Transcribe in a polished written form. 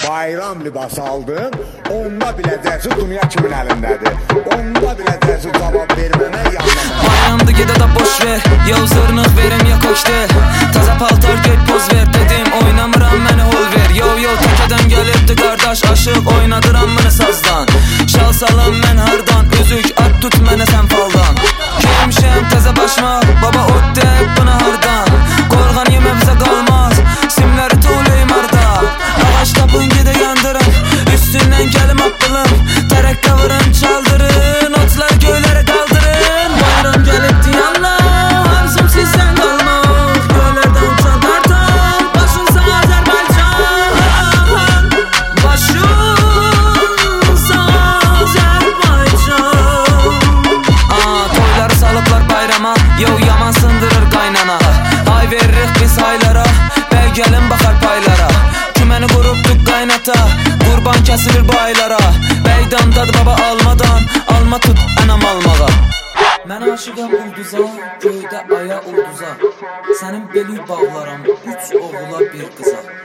bayram libası aldın, onda biləcəksin dünya kimin əlindədir. Onda biləcəksin cavab vermənə yanına. Bayramdı gedə də boş ver, ya zırnıq verim ya koşter. Taza paltar göy poz ver dedim, oynamıram məni hol ver. Yo təkədən gəlibdi qardaş, aşıq oynadıram məni sazdan. Şal salam mən hardan, üzük at tut mənə sən faldan. Keymişəm təzə başma, baba ot deyib buna hardan. Qorğan yemə bizə qalmaz, simləri tuğlayım arda. Ağaç tapın gedə yandırın, üstündən gəlim atdılım. Tərək qavırın çaldırın, otlar göylərə qaldırın. Bayram gəlibdi yanlar, arzum sizdən qalmaq. Göylərdən uçan tartan, başınsa Azərbaycan. Başınsa Azərbaycan. Toyları salıblar bayrama, yo yaman sındırır qaynana. Ay veririk biz haylara, bəy gəlin baxar paylara. Küməni qurubduq qaynata, qurban kəsilir bu aylara. Bəy damdadı baba almadan, alma tut ənam almağa. Mən aşıqam ulduza, göydə aya ulduza. Sənin beli bağlaram, 3 oğula bir qıza.